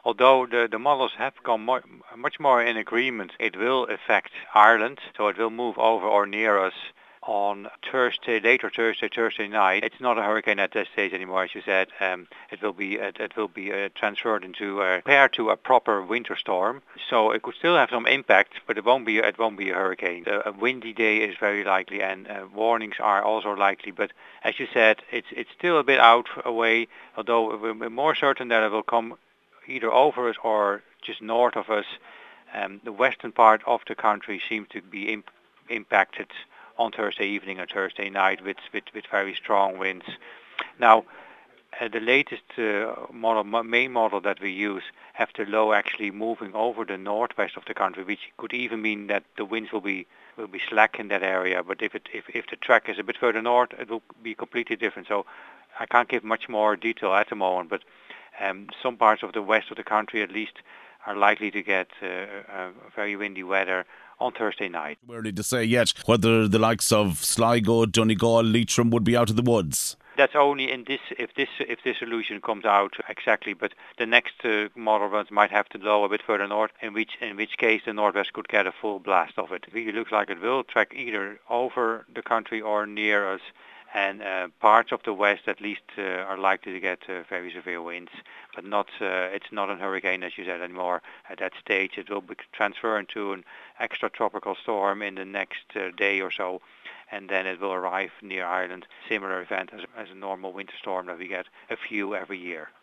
although the models have gone much more in agreement, it will affect Ireland, so it will move over or near us on later Thursday night. It's not a hurricane at this stage anymore, as you said. It will be transferred into compared to a proper winter storm. So it could still have some impact, but it won't be a hurricane. A windy day is very likely, and warnings are also likely. But as you said, it's still a bit away. Although we're more certain that it will come either over us or just north of us. The western part of the country seems to be impacted on Thursday evening and Thursday night with very strong winds. Now, the latest main model that we use have the low actually moving over the northwest of the country, which could even mean that the winds will be slack in that area. But if the track is a bit further north, it will be completely different. So I can't give much more detail at the moment, but some parts of the west of the country at least are likely to get very windy weather on Thursday night. Too early to say yet whether the likes of Sligo, Donegal, Leitrim would be out of the woods. That's only in this if this solution comes out exactly. But the next model runs might have to blow a bit further north, in which case the northwest could get a full blast of it. It really looks like it will track either over the country or near us. And parts of the west at least are likely to get very severe winds, but it's not a hurricane, as you said, anymore. At that stage, it will be transferred to an extratropical storm in the next day or so, and then it will arrive near Ireland. Similar event as a normal winter storm that we get a few every year.